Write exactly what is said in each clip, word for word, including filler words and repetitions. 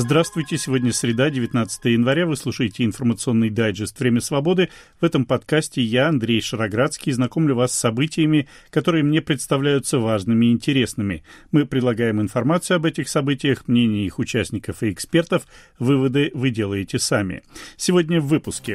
Здравствуйте, сегодня среда, девятнадцатое января, вы слушаете информационный дайджест «Время свободы». В этом подкасте я, Андрей Шароградский, знакомлю вас с событиями, которые мне представляются важными и интересными. Мы предлагаем информацию об этих событиях, мнения их участников и экспертов, выводы вы делаете сами. Сегодня в выпуске.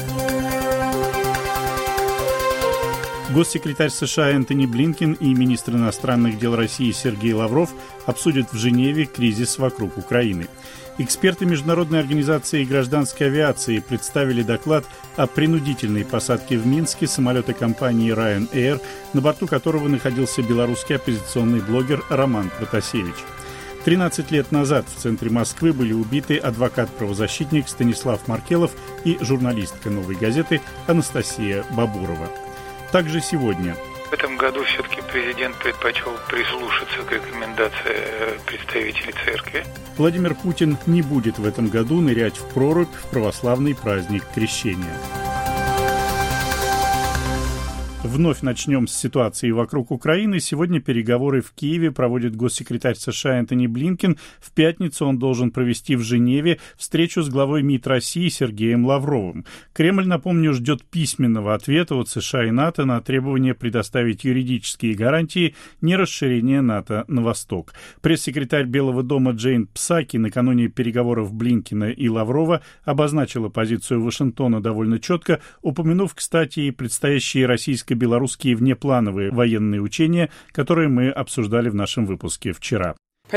Госсекретарь США Энтони Блинкен и министр иностранных дел России Сергей Лавров обсудят в Женеве кризис вокруг Украины. Эксперты Международной организации гражданской авиации представили доклад о принудительной посадке в Минске самолета компании Ryanair, на борту которого находился белорусский оппозиционный блогер Роман Протасевич. тринадцать лет назад в центре Москвы были убиты адвокат-правозащитник Станислав Маркелов и журналистка «Новой газеты» Анастасия Бабурова. Также сегодня. В этом году все-таки президент предпочел прислушаться к рекомендации представителей церкви. Владимир Путин не будет в этом году нырять в прорубь в православный праздник Крещения. Вновь начнем с ситуации вокруг Украины. Сегодня переговоры в Киеве проводит госсекретарь США Энтони Блинкен. В пятницу он должен провести в Женеве встречу с главой МИД России Сергеем Лавровым. Кремль, напомню, ждет письменного ответа от США и НАТО на требование предоставить юридические гарантии нерасширения НАТО на восток. Пресс-секретарь Белого дома Джейн Псаки накануне переговоров Блинкена и Лаврова обозначила позицию Вашингтона довольно четко, упомянув, кстати, и предстоящие российско белорусские внеплановые военные учения, которые мы обсуждали в нашем выпуске вчера.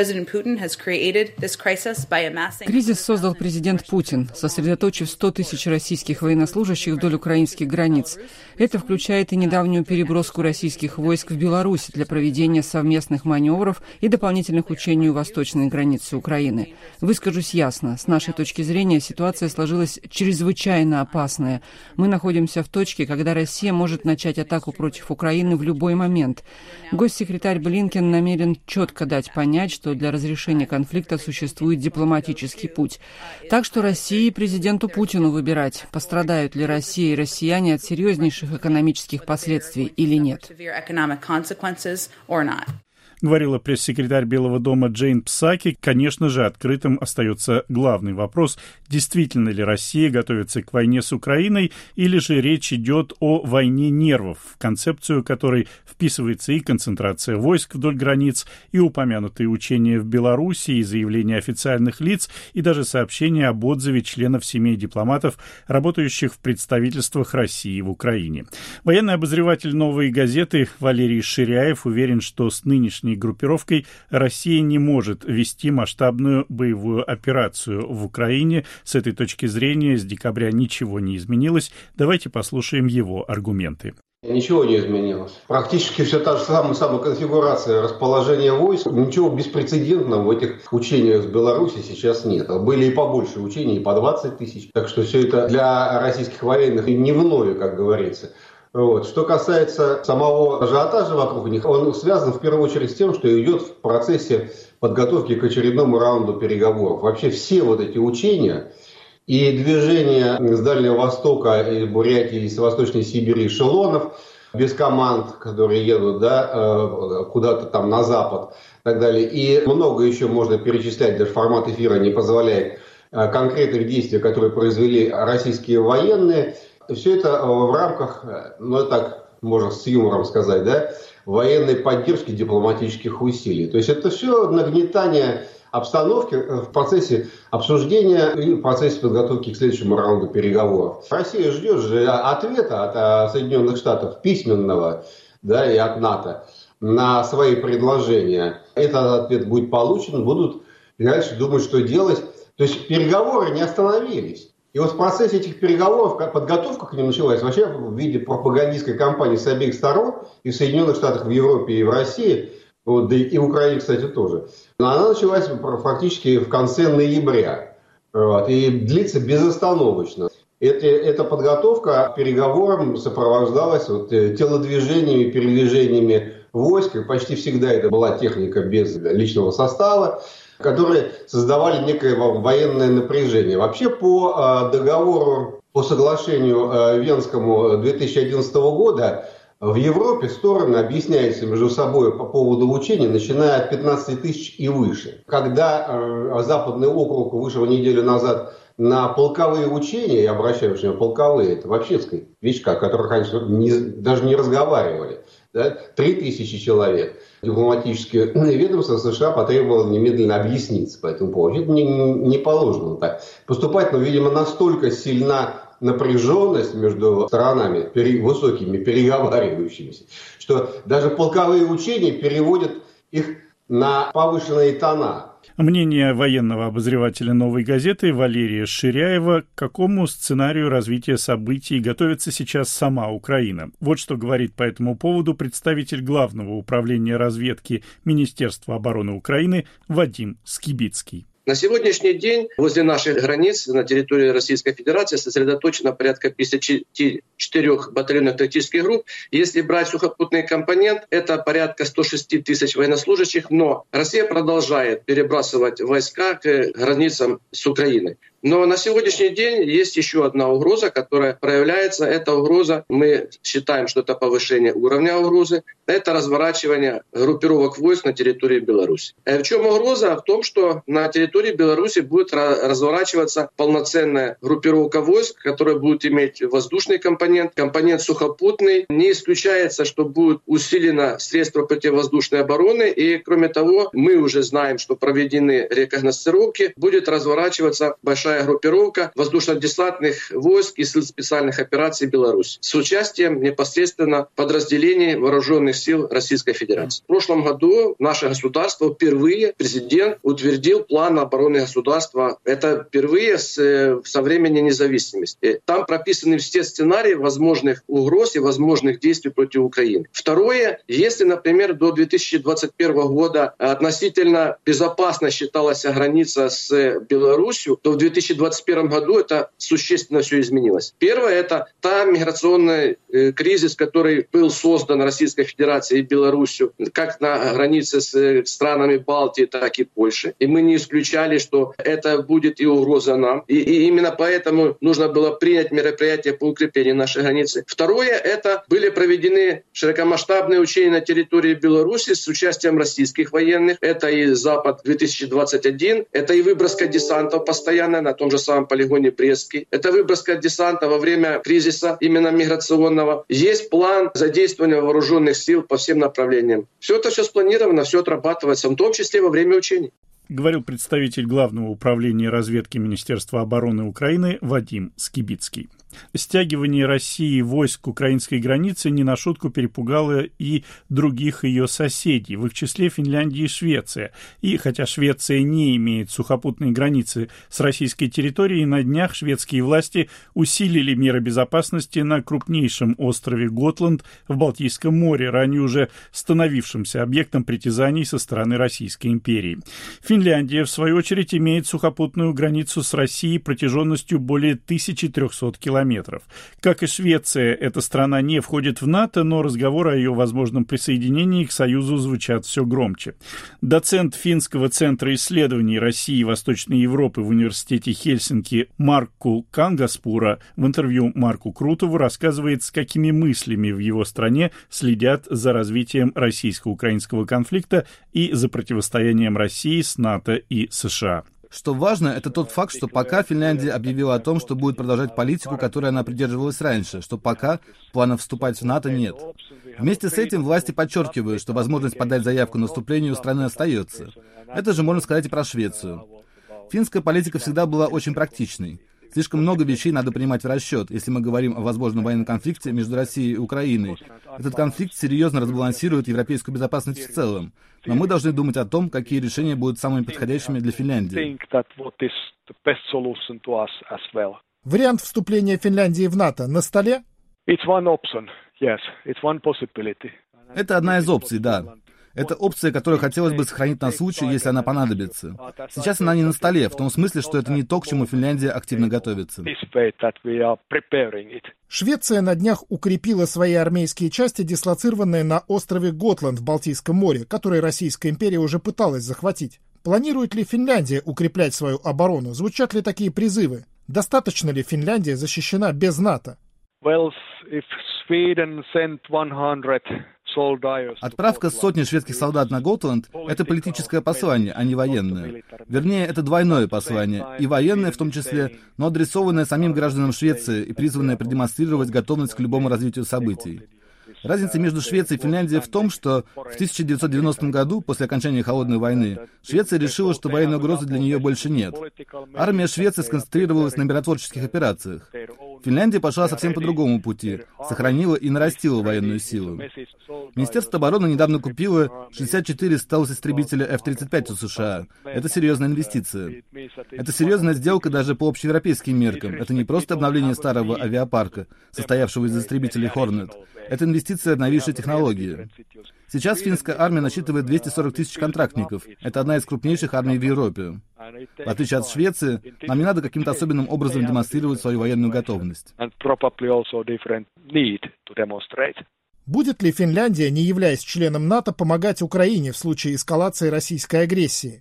Кризис создал президент Путин, сосредоточив сто тысяч российских военнослужащих вдоль украинских границ. Это включает и недавнюю переброску российских войск в Беларусь для проведения совместных маневров и дополнительных учений у восточной границы Украины. Выскажусь ясно, с нашей точки зрения ситуация сложилась чрезвычайно опасная. Мы находимся в точке, когда Россия может начать атаку против Украины в любой момент. Госсекретарь Блинкен намерен четко дать понять, что что для разрешения конфликта существует дипломатический путь. Так что России и президенту Путину выбирать, пострадают ли Россия и россияне от серьезнейших экономических последствий или нет. Говорила пресс-секретарь Белого дома Джейн Псаки. Конечно же, открытым остается главный вопрос: действительно ли Россия готовится к войне с Украиной, или же речь идет о войне нервов, в концепцию которой вписывается и концентрация войск вдоль границ, и упомянутые учения в Беларуси, и заявления официальных лиц, и даже сообщения об отзыве членов семей дипломатов, работающих в представительствах России в Украине. Военный обозреватель «Новой газеты» Валерий Ширяев уверен, что с нынешней группировкой Россия не может вести масштабную боевую операцию в Украине. С этой точки зрения с декабря ничего не изменилось. Давайте послушаем его аргументы. Ничего не изменилось. Практически все та же самая, самая конфигурация расположения войск. Ничего беспрецедентного в этих учениях с Беларуси сейчас нет. Были и побольше учений, и по двадцать тысяч. Так что все это для российских военных не вновь, как говорится. Вот. Что касается самого ажиотажа вокруг них, он связан в первую очередь с тем, что идет в процессе подготовки к очередному раунду переговоров. Вообще все вот эти учения и движения с Дальнего Востока, и Бурятии, и с Восточной Сибири эшелонов без команд, которые едут, да, куда-то там на запад и так далее. И много еще можно перечислять, даже формат эфира не позволяет, конкретных действий, которые произвели российские военные. Все это в рамках, ну так можно с юмором сказать, да, военной поддержки дипломатических усилий. То есть это все нагнетание обстановки в процессе обсуждения и в процессе подготовки к следующему раунду переговоров. Россия ждет же ответа от Соединенных Штатов письменного, да, и от НАТО на свои предложения. Этот ответ будет получен, будут дальше думать, что делать. То есть переговоры не остановились. И вот в процессе этих переговоров подготовка к ним началась вообще в виде пропагандистской кампании с обеих сторон, и в Соединенных Штатах, в Европе, и в России, вот, да и в Украине, кстати, тоже. Но она началась фактически в конце ноября, вот, и длится безостановочно. Это, эта подготовка к переговорам сопровождалась вот, телодвижениями, передвижениями войск, и почти всегда это была техника без личного состава, которые создавали некое военное напряжение. Вообще по договору, по соглашению Венскому две тысячи одиннадцатого года В Европе стороны объясняются между собой по поводу учений, начиная от пятнадцати тысяч и выше. Когда э, Западный округ вышел неделю назад на полковые учения, я обращаю внимание, полковые, это вообще вещка, о которых раньше не, даже не разговаривали, да, три тысячи человек. Дипломатические ведомства США потребовало немедленно объясниться по этому поводу. Это не, не положено так поступать, но, видимо, настолько сильна напряженность между сторонами, пере, высокими переговаривающимися, что даже полковые учения переводят их на повышенные тона. Мнение военного обозревателя «Новой газеты» Валерия Ширяева, к какому сценарию развития событий готовится сейчас сама Украина. Вот что говорит по этому поводу представитель Главного управления разведки Министерства обороны Украины Вадим Скибицкий. На сегодняшний день возле наших границ на территории Российской Федерации сосредоточено порядка пятидесяти четырёх батальонных тактических групп. Если брать сухопутный компонент, это порядка ста шести тысяч военнослужащих, но Россия продолжает перебрасывать войска к границам с Украиной. Но на сегодняшний день есть еще одна угроза, которая проявляется. Эта угроза, мы считаем, что это повышение уровня угрозы, это разворачивание группировок войск на территории Беларуси. В чем угроза? В том, что на территории Беларуси будет разворачиваться полноценная группировка войск, которая будет иметь воздушный компонент, компонент сухопутный. Не исключается, что будет усилено средства противовоздушной обороны. И кроме того, мы уже знаем, что проведены рекогносцировки, будет разворачиваться большая группировка воздушно-десантных войск и сил специальных операций Беларуси с участием непосредственно подразделений вооруженных сил Российской Федерации. В прошлом году наше государство впервые, президент утвердил план обороны государства. Это впервые с, со времени независимости. Там прописаны все сценарии возможных угроз и возможных действий против Украины. Второе, если, например, до две тысячи двадцать первого года относительно безопасно считалась граница с Беларусью, то в две тысячи двадцать первом году это существенно все изменилось. Первое — это та миграционный э, кризис, который был создан Российской Федерацией и Беларусью, как на границе с э, странами Балтии, так и Польши. И мы не исключали, что это будет и угроза нам. И, и именно поэтому нужно было принять мероприятия по укреплению нашей границы. Второе — это были проведены широкомасштабные учения на территории Беларуси с участием российских военных. Это и Запад-две тысячи двадцать один, это и выброска десантов постоянно на том же самом полигоне Брестский. Это выброска десанта во время кризиса именно миграционного. Есть план задействования вооруженных сил по всем направлениям. Все это все спланировано, все отрабатывается, в том числе во время учений. Говорил представитель Главного управления разведки Министерства обороны Украины Вадим Скибицкий. Стягивание России войск к украинской границе не на шутку перепугало и других ее соседей, в их числе Финляндия и Швеция. И хотя Швеция не имеет сухопутной границы с российской территорией, на днях шведские власти усилили меры безопасности на крупнейшем острове Готланд в Балтийском море, ранее уже становившемся объектом притязаний со стороны Российской империи. Финляндия, в свою очередь, имеет сухопутную границу с Россией протяженностью более тысячи трехсот километров. Как и Швеция, эта страна не входит в НАТО, но разговоры о ее возможном присоединении к Союзу звучат все громче. Доцент Финского центра исследований России и Восточной Европы в университете Хельсинки Маркку Кангаспура в интервью Марку Крутову рассказывает, с какими мыслями в его стране следят за развитием российско-украинского конфликта и за противостоянием России с НАТО и США. Что важно, это тот факт, что пока Финляндия объявила о том, что будет продолжать политику, которой она придерживалась раньше, что пока планов вступать в НАТО нет. Вместе с этим власти подчеркивают, что возможность подать заявку на вступление у страны остается. Это же можно сказать и про Швецию. Финская политика всегда была очень практичной. Слишком много вещей надо принимать в расчет, если мы говорим о возможном военном конфликте между Россией и Украиной. Этот конфликт серьезно разбалансирует европейскую безопасность в целом. Но мы должны думать о том, какие решения будут самыми подходящими для Финляндии. Вариант вступления Финляндии в НАТО на столе? Это одна из опций, да. Это опция, которую хотелось бы сохранить на случай, если она понадобится. Сейчас она не на столе, в том смысле, что это не то, к чему Финляндия активно готовится. Швеция на днях укрепила свои армейские части, дислоцированные на острове Готланд в Балтийском море, который Российская империя уже пыталась захватить. Планирует ли Финляндия укреплять свою оборону? Звучат ли такие призывы? Достаточно ли Финляндия защищена без НАТО? Отправка сотни шведских солдат на Готланд — это политическое послание, а не военное. Вернее, это двойное послание, и военное в том числе, но адресованное самим гражданам Швеции и призванное продемонстрировать готовность к любому развитию событий. Разница между Швецией и Финляндией в том, что в тысяча девятьсот девяностом году, после окончания Холодной войны, Швеция решила, что военной угрозы для нее больше нет. Армия Швеции сконцентрировалась на миротворческих операциях. Финляндия пошла совсем по другому пути, сохранила и нарастила военную силу. Министерство обороны недавно купило шестьдесят четыре стелс-истребителя эф тридцать пять у США. Это серьезная инвестиция. Это серьезная сделка даже по общеевропейским меркам. Это не просто обновление старого авиапарка, состоявшего из истребителей Hornet. Это инвестиция в новейшие технологии. Сейчас финская армия насчитывает двести сорок тысяч контрактников. Это одна из крупнейших армий в Европе. В отличие от Швеции, нам не надо каким-то особенным образом демонстрировать свою военную готовность. Будет ли Финляндия, не являясь членом НАТО, помогать Украине в случае эскалации российской агрессии?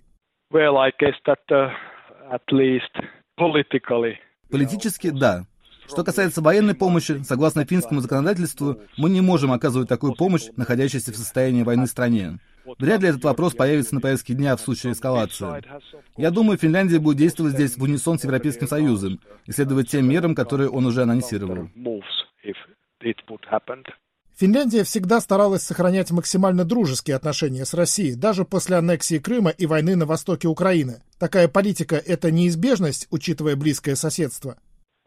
Политически, да. Что касается военной помощи, согласно финскому законодательству, мы не можем оказывать такую помощь, находящейся в состоянии войны стране. Вряд ли этот вопрос появится на повестке дня в случае эскалации. Я думаю, Финляндия будет действовать здесь в унисон с Европейским Союзом и следовать тем мерам, которые он уже анонсировал. Финляндия всегда старалась сохранять максимально дружеские отношения с Россией, даже после аннексии Крыма и войны на востоке Украины. Такая политика — это неизбежность, учитывая близкое соседство?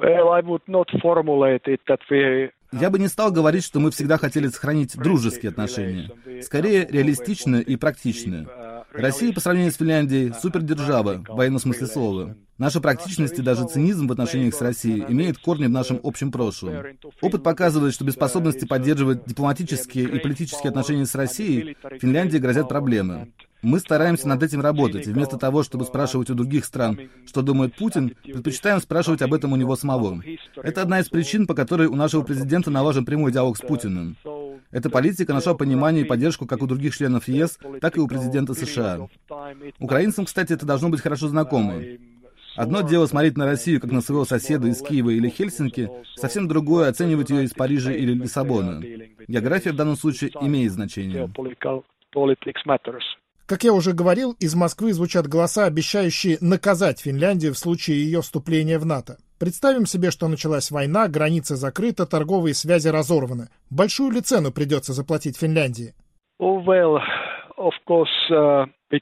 Я бы не стал говорить, что мы всегда хотели сохранить дружеские отношения. Скорее, реалистичные и практичные. Россия, по сравнению с Финляндией, супердержава, в военном смысле слова. Наша практичность и даже цинизм в отношениях с Россией имеют корни в нашем общем прошлом. Опыт показывает, что без способности поддерживать дипломатические и политические отношения с Россией Финляндии грозят проблемы. Мы стараемся над этим работать, и вместо того, чтобы спрашивать у других стран, что думает Путин, предпочитаем спрашивать об этом у него самого. Это одна из причин, по которой у нашего президента налажен прямой диалог с Путиным. Эта политика нашла понимание и поддержку как у других членов ЕС, так и у президента США. Украинцам, кстати, это должно быть хорошо знакомо. Одно дело смотреть на Россию как на своего соседа из Киева или Хельсинки, совсем другое — оценивать ее из Парижа или Лиссабона. География в данном случае имеет значение. Как я уже говорил, из Москвы звучат голоса, обещающие наказать Финляндию в случае ее вступления в НАТО. Представим себе, что началась война, граница закрыта, торговые связи разорваны. Большую ли цену придется заплатить Финляндии? Oh, well, of course, uh...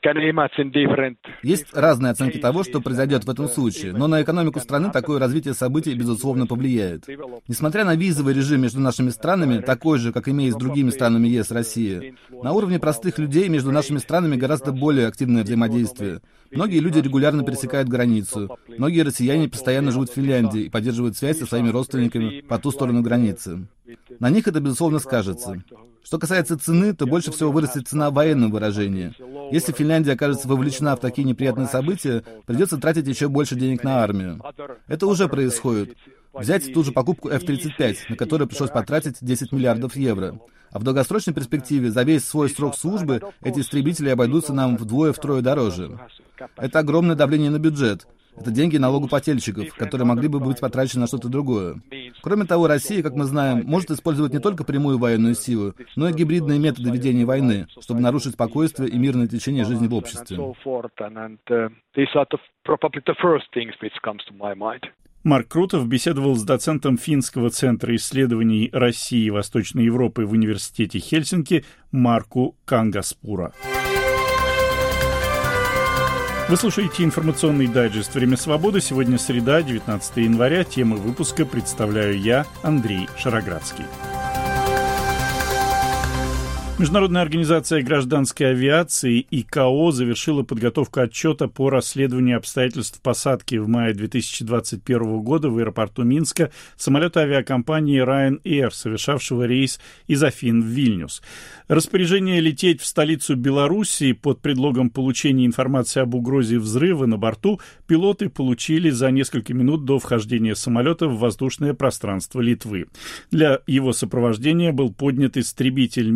Есть разные оценки того, что произойдет в этом случае, но на экономику страны такое развитие событий, безусловно, повлияет. Несмотря на визовый режим между нашими странами, такой же, как имеет с другими странами ЕС Россия, на уровне простых людей между нашими странами гораздо более активное взаимодействие. Многие люди регулярно пересекают границу. Многие россияне постоянно живут в Финляндии и поддерживают связь со своими родственниками по ту сторону границы. На них это, безусловно, скажется. Что касается цены, то больше всего вырастет цена в военном выражении. Если Финляндия окажется вовлечена в такие неприятные события, придется тратить еще больше денег на армию. Это уже происходит. Взять ту же покупку эф тридцать пять, на которую пришлось потратить десять миллиардов евро. А в долгосрочной перспективе за весь свой срок службы эти истребители обойдутся нам вдвое-втрое дороже. Это огромное давление на бюджет. Это деньги налогоплательщиков, которые могли бы быть потрачены на что-то другое. Кроме того, Россия, как мы знаем, может использовать не только прямую военную силу, но и гибридные методы ведения войны, чтобы нарушить спокойствие и мирное течение жизни в обществе. Марк Крутов беседовал с доцентом Финского центра исследований России и Восточной Европы в университете Хельсинки Марку Кангаспура. Вы слушаете информационный дайджест «Время свободы». Сегодня среда, девятнадцатое января. Темы выпуска представляю я, Андрей Шароградский. Международная организация гражданской авиации ай кей о завершила подготовку отчета по расследованию обстоятельств посадки в мае две тысячи двадцать первого года в аэропорту Минска самолета авиакомпании Ryanair, совершавшего рейс из Афин в Вильнюс. Распоряжение лететь в столицу Белоруссии под предлогом получения информации об угрозе взрыва на борту пилоты получили за несколько минут до вхождения самолета в воздушное пространство Литвы. Для его сопровождения был поднят истребитель миг двадцать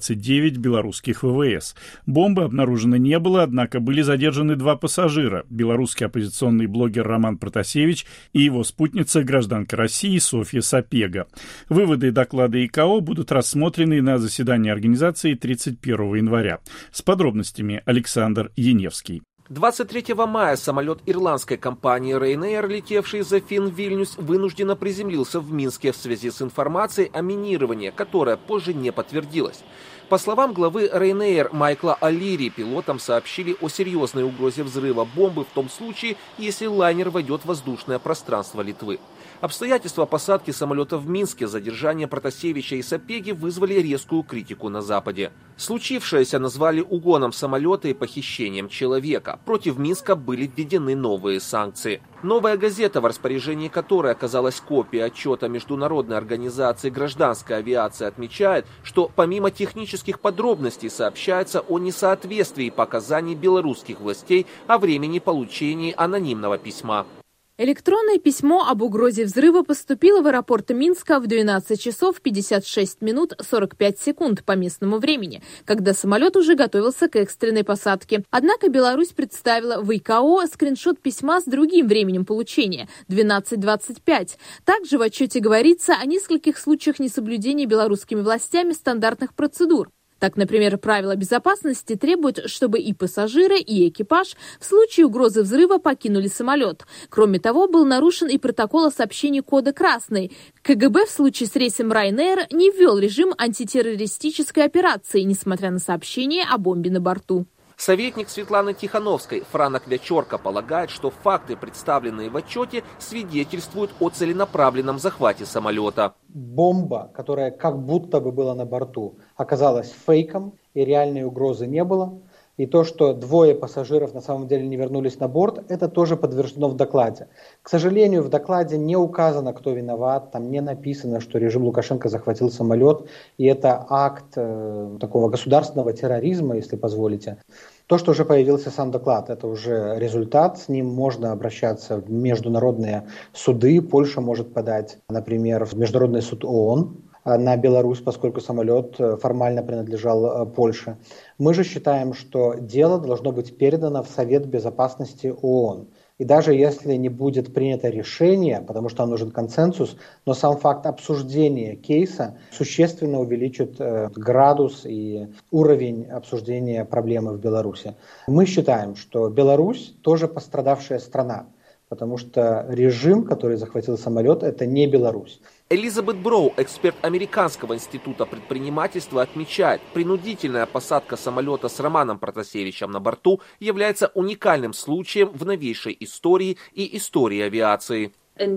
двадцать девять белорусских ВВС. Бомбы обнаружено не было, однако были задержаны два пассажира – белорусский оппозиционный блогер Роман Протасевич и его спутница, гражданка России Софья Сапега. Выводы доклада ИКАО будут рассмотрены на заседании организации тридцать первого января. С подробностями Александр Яневский. двадцать третьего мая самолет ирландской компании Ryanair, летевший из Афин в Вильнюс, вынужденно приземлился в Минске в связи с информацией о минировании, которая позже не подтвердилась. По словам главы Ryanair Майкла О'Лири, пилотам сообщили о серьезной угрозе взрыва бомбы в том случае, если лайнер войдет в воздушное пространство Литвы. Обстоятельства посадки самолета в Минске, задержание Протасевича и Сапеги вызвали резкую критику на Западе. Случившееся назвали угоном самолета и похищением человека. Против Минска были введены новые санкции. «Новая газета», в распоряжении которой оказалась копия отчета Международной организации гражданской авиации, отмечает, что помимо технических подробностей сообщается о несоответствии показаний белорусских властей о времени получения анонимного письма. Электронное письмо об угрозе взрыва поступило в аэропорт Минска в двенадцать часов пятьдесят шесть минут сорок пять секунд по местному времени, когда самолет уже готовился к экстренной посадке. Однако Беларусь представила в ИКАО скриншот письма с другим временем получения – двенадцать двадцать пять. Также в отчете говорится о нескольких случаях несоблюдения белорусскими властями стандартных процедур. Так, например, правила безопасности требуют, чтобы и пассажиры, и экипаж в случае угрозы взрыва покинули самолет. Кроме того, был нарушен и протокол о сообщении кода «Красный». КГБ в случае с рейсом Ryanair не ввел режим антитеррористической операции, несмотря на сообщение о бомбе на борту. Советник Светланы Тихановской Франок Вячорко полагает, что факты, представленные в отчете, свидетельствуют о целенаправленном захвате самолета. Бомба, которая как будто бы была на борту, оказалась фейком, и реальной угрозы не было. И то, что двое пассажиров на самом деле не вернулись на борт, это тоже подтверждено в докладе. К сожалению, в докладе не указано, кто виноват, там не написано, что режим Лукашенко захватил самолет, и это акт э, такого государственного терроризма, если позволите. То, что уже появился сам доклад, это уже результат, с ним можно обращаться в международные суды. Польша может подать, например, в Международный суд ООН на Беларусь, поскольку самолет формально принадлежал Польше. Мы же считаем, что дело должно быть передано в Совет Безопасности ООН. И даже если не будет принято решение, потому что там нужен консенсус, но сам факт обсуждения кейса существенно увеличит э, градус и уровень обсуждения проблемы в Беларуси. Мы считаем, что Беларусь тоже пострадавшая страна, потому что режим, который захватил самолет, это не Беларусь. Элизабет Броу, эксперт Американского института предпринимательства, отмечает, принудительная посадка самолета с Романом Протасевичем на борту является уникальным случаем в новейшей истории и истории авиации.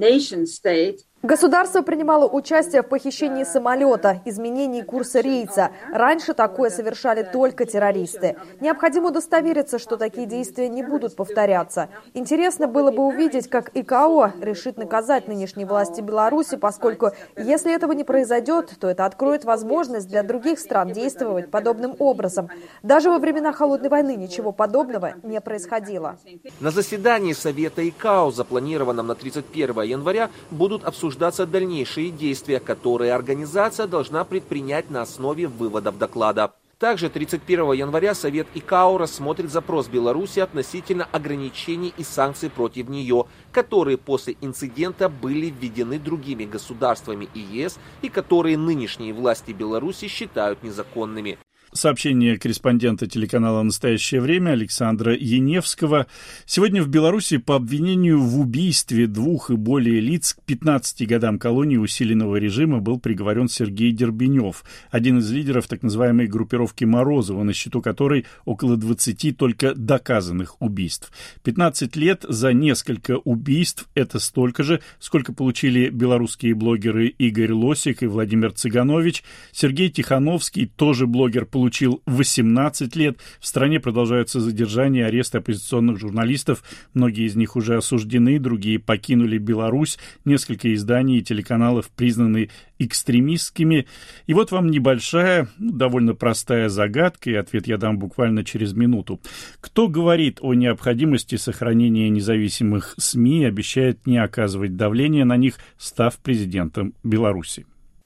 Государство принимало участие в похищении самолета, изменении курса рейса. Раньше такое совершали только террористы. Необходимо удостовериться, что такие действия не будут повторяться. Интересно было бы увидеть, как ИКАО решит наказать нынешние власти Беларуси, поскольку если этого не произойдет, то это откроет возможность для других стран действовать подобным образом. Даже во времена Холодной войны ничего подобного не происходило. На заседании Совета ИКАО, запланированном на тридцать первого января, будут обсуждаться обсуждаться дальнейшие действия, которые организация должна предпринять на основе выводов доклада. Также тридцать первого января Совет ИКАО рассмотрит запрос Беларуси относительно ограничений и санкций против нее, которые после инцидента были введены другими государствами ЕС и которые нынешние власти Беларуси считают незаконными. Сообщение корреспондента телеканала «Настоящее время» Александра Яневского. Сегодня в Беларуси по обвинению в убийстве двух и более лиц к пятнадцати годам колонии усиленного режима был приговорен Сергей Дербенев, один из лидеров так называемой группировки Морозова, на счету которой около двадцати только доказанных убийств. пятнадцать лет за несколько убийств – это столько же, сколько получили белорусские блогеры Игорь Лосик и Владимир Цыганович. Сергей Тихановский, тоже блогер, получил восемнадцать лет. В стране продолжаются задержания и аресты оппозиционных журналистов. Многие из них уже осуждены, другие покинули Беларусь. Несколько изданий и телеканалов признаны экстремистскими. И вот вам небольшая, довольно простая загадка, и ответ я дам буквально через минуту. Кто говорит о необходимости сохранения независимых СМИ и обещает не оказывать давления на них, став президентом Беларуси?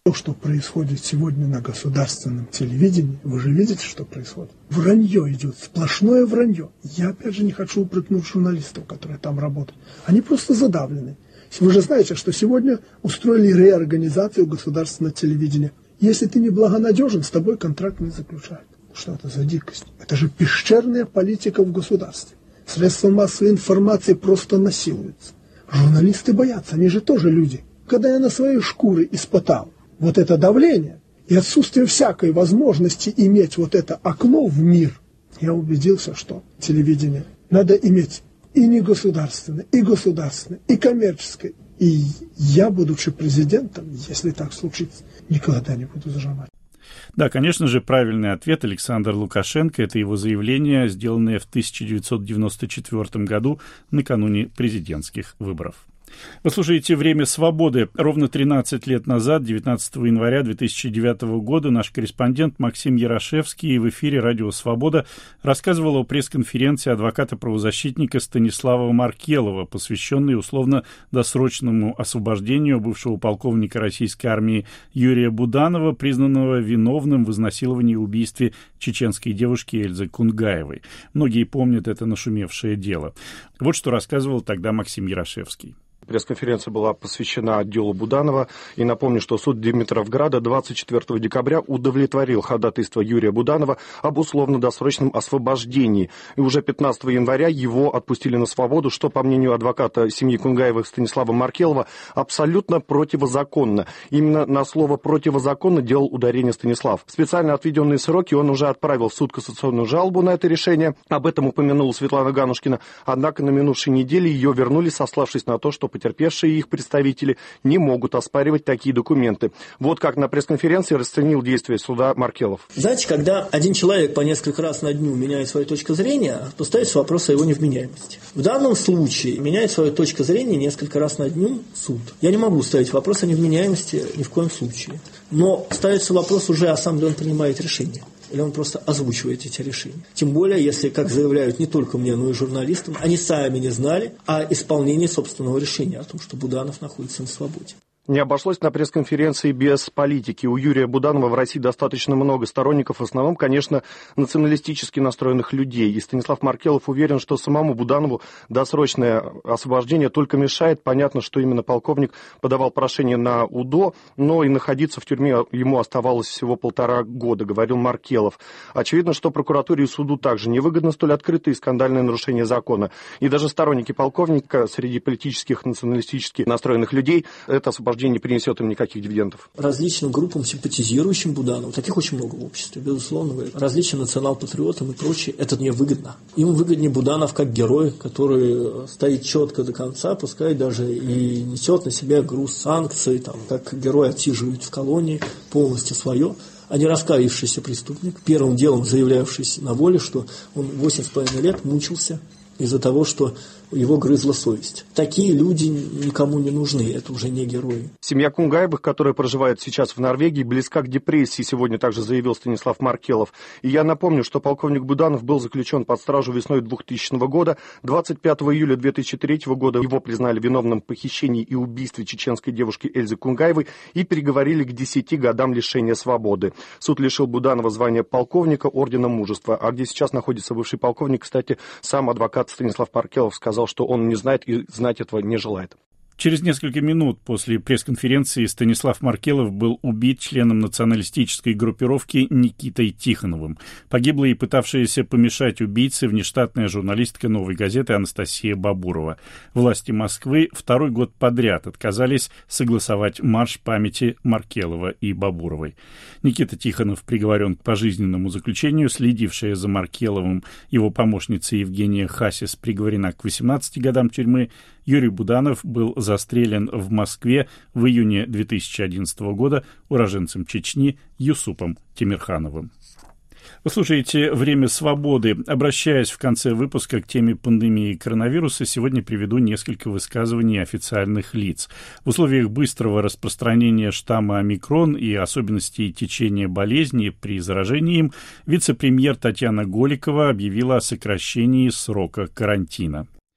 То, что происходит сегодня на государственном телевидении, вы же видите, что происходит. Вранье идет, сплошное вранье. Я, опять же, не хочу упрекнуть журналистов, которые там работают. Они просто задавлены. Вы же знаете, что сегодня устроили реорганизацию государственного телевидения. Если ты не благонадежен, с тобой контракт не заключают. Что это за дикость? Это же пещерная политика в государстве. Средства массовой информации просто насилуются. Журналисты боятся, они же тоже люди. Когда я на своей шкуре испытал вот это давление и отсутствие всякой возможности иметь вот это окно в мир, я убедился, что телевидение надо иметь и негосударственное, и государственное, и коммерческое. И я, будучи президентом, если так случится, никогда не буду зажимать. Да, конечно же, правильный ответ Александр Лукашенко – это его заявление, сделанное в тысяча девятьсот девяносто четвёртом году накануне президентских выборов. Вы слушаете «Время свободы». Ровно тринадцать лет назад, девятнадцатого января две тысячи девятого года, наш корреспондент Максим Ярошевский в эфире «Радио Свобода» рассказывал о пресс-конференции адвоката-правозащитника Станислава Маркелова, посвященной условно-досрочному освобождению бывшего полковника российской армии Юрия Буданова, признанного виновным в изнасиловании и убийстве чеченской девушки Эльзы Кунгаевой. Многие помнят это нашумевшее дело. Вот что рассказывал тогда Максим Ярошевский. Пресс-конференция была посвящена делу Буданова. И напомню, что суд Димитровграда двадцать четвёртого декабря удовлетворил ходатайство Юрия Буданова об условно-досрочном освобождении. И уже пятнадцатого января его отпустили на свободу, что, по мнению адвоката семьи Кунгаевых Станислава Маркелова, абсолютно противозаконно. Именно на слово «противозаконно» делал ударение Станислав. В специально отведенные сроки он уже отправил в суд кассационную жалобу на это решение. Об этом упомянула Светлана Ганушкина. Однако на минувшей неделе ее вернули, сославшись на то, что потерпевшие и их представители не могут оспаривать такие документы. Вот как на пресс-конференции расценил действия суда Маркелов. Знаете, когда один человек по несколько раз на дню меняет свою точку зрения, то ставится вопрос о его невменяемости. В данном случае меняет свою точку зрения несколько раз на дню суд. Я не могу ставить вопрос о невменяемости ни в коем случае. Но ставится вопрос уже, а сам ли он принимает решение. Или он просто озвучивает эти решения. Тем более, если, как заявляют не только мне, но и журналистам, они сами не знали о исполнении собственного решения, о том, что Буданов находится на свободе. Не обошлось на пресс-конференции без политики. У Юрия Буданова в России достаточно много сторонников, в основном, конечно, националистически настроенных людей. И Станислав Маркелов уверен, что самому Буданову досрочное освобождение только мешает. Понятно, что именно полковник подавал прошение на УДО, но и находиться в тюрьме ему оставалось всего полтора года, говорил Маркелов. Очевидно, что прокуратуре и суду также невыгодно столь открытое и скандальное нарушение закона. И даже сторонники полковника среди политических, националистически настроенных людей это освобождение не принесет им никаких дивидендов. Различным группам, симпатизирующим Буданову, таких очень много в обществе, безусловно, различным национал-патриотам и прочее, это невыгодно. Им выгоднее Буданов как герой, который стоит четко до конца, пускай даже и несет на себя груз санкций, там, как герой отсиживает в колонии полностью свое, а не раскаявшийся преступник, первым делом заявлявшийся на воле, что он восемь с половиной лет мучился из-за того, что его грызла совесть. Такие люди никому не нужны, это уже не герои. Семья Кунгаевых, которая проживает сейчас в Норвегии, близка к депрессии, сегодня также заявил Станислав Маркелов. И я напомню, что полковник Буданов был заключен под стражу весной двухтысячного года. двадцать пятого июля две тысячи третьего года его признали виновным в похищении и убийстве чеченской девушки Эльзы Кунгаевой и переговорили к десяти годам лишения свободы. Суд лишил Буданова звания полковника Ордена Мужества. А где сейчас находится бывший полковник, кстати, сам адвокат Станислав Маркелов сказал, что он не знает и знать этого не желает. Через несколько минут после пресс-конференции Станислав Маркелов был убит членом националистической группировки Никитой Тихоновым. Погибла и пытавшаяся помешать убийце внештатная журналистка «Новой газеты» Анастасия Бабурова. Власти Москвы второй год подряд отказались согласовать марш памяти Маркелова и Бабуровой. Никита Тихонов приговорен к пожизненному заключению, следившая за Маркеловым его помощница Евгения Хасис приговорена к восемнадцати годам тюрьмы. Юрий Буданов был застрелен в Москве в июне две тысячи одиннадцатого года уроженцем Чечни Юсупом Темирхановым. Вы слушаете «Время свободы». Обращаясь в конце выпуска к теме пандемии коронавируса, сегодня приведу несколько высказываний официальных лиц. В условиях быстрого распространения штамма омикрон и особенностей течения болезни при заражении им, вице-премьер Татьяна Голикова объявила о сокращении срока карантина.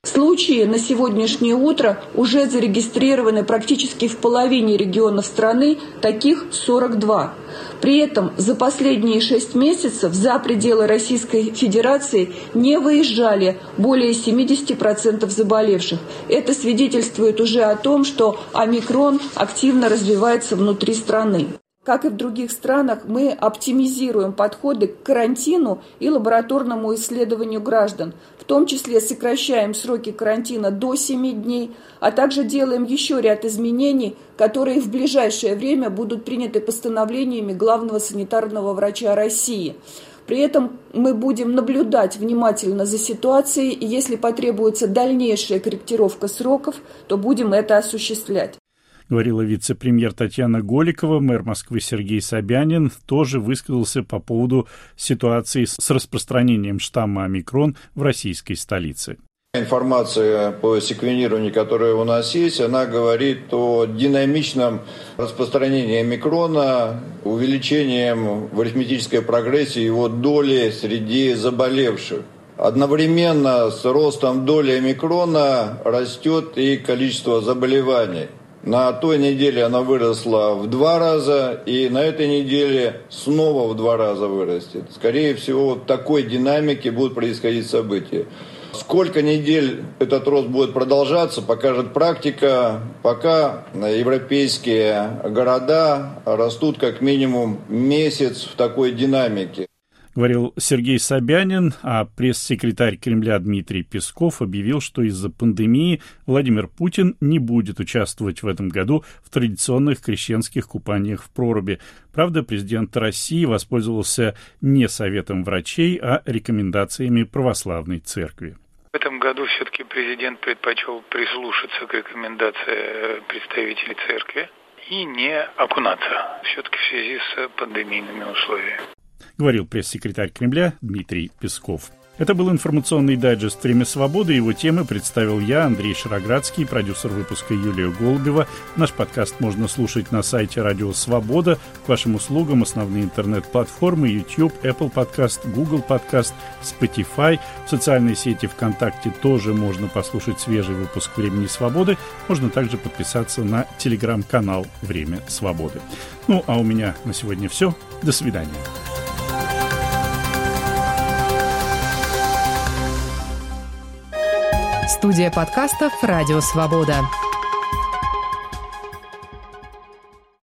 Случаи на сегодняшнее утро уже зарегистрированы практически в половине регионов страны, таких сорок два. При этом за последние шесть месяцев за пределы Российской Федерации не выезжали более семьдесят процентов заболевших. Это свидетельствует уже о том, что омикрон активно развивается внутри страны. Как и в других странах, мы оптимизируем подходы к карантину и лабораторному исследованию граждан. В том числе сокращаем сроки карантина до семи дней, а также делаем еще ряд изменений, которые в ближайшее время будут приняты постановлениями главного санитарного врача России. При этом мы будем наблюдать внимательно за ситуацией, и если потребуется дальнейшая корректировка сроков, то будем это осуществлять. Говорила вице-премьер Татьяна Голикова. Мэр Москвы Сергей Собянин тоже высказался по поводу ситуации с распространением штамма омикрон в российской столице. Информация по секвенированию, которая у нас есть, она говорит о динамичном распространении омикрона, увеличением в арифметической прогрессии его доли среди заболевших. Одновременно с ростом доли омикрона растет и количество заболеваний. На той неделе она выросла в два раза, и на этой неделе снова в два раза вырастет. Скорее всего, в такой динамике будут происходить события. Сколько недель этот рост будет продолжаться, покажет практика. Пока европейские города растут как минимум месяц в такой динамике. Говорил Сергей Собянин, а пресс-секретарь Кремля Дмитрий Песков объявил, что из-за пандемии Владимир Путин не будет участвовать в этом году в традиционных крещенских купаниях в проруби. Правда, президент России воспользовался не советом врачей, а рекомендациями православной церкви. В этом году все-таки президент предпочел прислушаться к рекомендации представителей церкви и не окунаться все-таки в связи с пандемийными условиями. Говорил пресс-секретарь Кремля Дмитрий Песков. Это был информационный дайджест «Время свободы». Его темы представил я, Андрей Шароградский, продюсер выпуска Юлия Голубева. Наш подкаст можно слушать на сайте Радио Свобода. К вашим услугам основные интернет-платформы YouTube, Apple Podcast, Google Podcast, Spotify. В социальной сети ВКонтакте тоже можно послушать свежий выпуск «Времени свободы». Можно также подписаться на телеграм-канал «Время свободы». Ну, а у меня на сегодня все. До свидания. Студия подкастов «Радио Свобода».